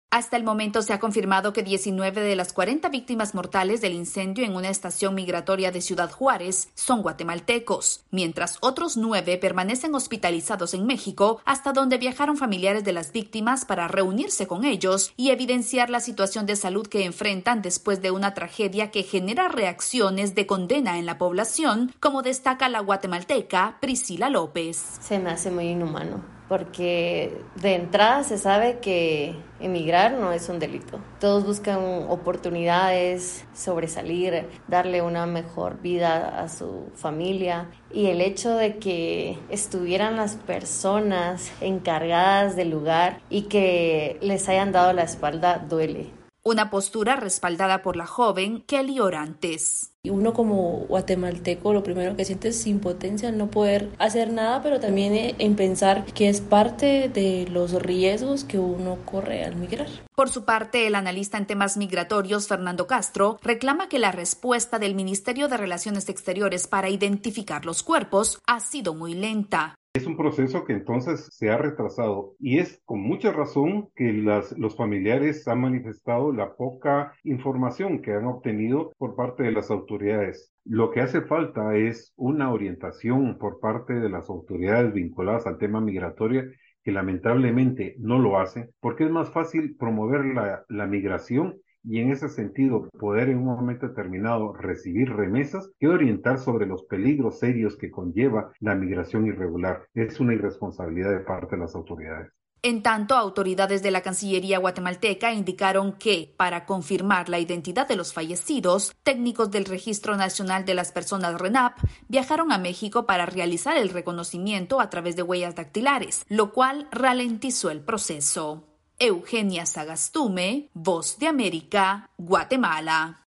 Hasta el momento se ha confirmado que 19 de las 40 víctimas mortales del incendio en una estación migratoria de Ciudad Juárez son guatemaltecos, mientras otros 9 permanecen hospitalizados en México, hasta donde viajaron familiares de las víctimas para reunirse con ellos y evidenciar la situación de salud que enfrentan después de una tragedia que genera reacciones de condena en la población, como destaca la guatemalteca Priscila López. Se me hace muy inhumano, porque de entrada se sabe que emigrar no es un delito. Todos buscan oportunidades, sobresalir, darle una mejor vida a su familia, y el hecho de que estuvieran las personas encargadas del lugar y que les hayan dado la espalda duele. Una postura respaldada por la joven Kelly Orantes. Y uno como guatemalteco lo primero que siente es impotencia al no poder hacer nada, pero también en pensar que es parte de los riesgos que uno corre al migrar. Por su parte, el analista en temas migratorios, Fernando Castro, reclama que la respuesta del Ministerio de Relaciones Exteriores para identificar los cuerpos ha sido muy lenta. Es un proceso que entonces se ha retrasado y es con mucha razón que los familiares han manifestado la poca información que han obtenido por parte de las autoridades. Lo que hace falta es una orientación por parte de las autoridades vinculadas al tema migratorio, que lamentablemente no lo hacen, porque es más fácil promover la migración y en ese sentido poder en un momento determinado recibir remesas que orientar sobre los peligros serios que conlleva la migración irregular. Es una irresponsabilidad de parte de las autoridades. En tanto, autoridades de la Cancillería guatemalteca indicaron que, para confirmar la identidad de los fallecidos, técnicos del Registro Nacional de las Personas RENAP viajaron a México para realizar el reconocimiento a través de huellas dactilares, lo cual ralentizó el proceso. Eugenia Sagastume, Voz de América, Guatemala.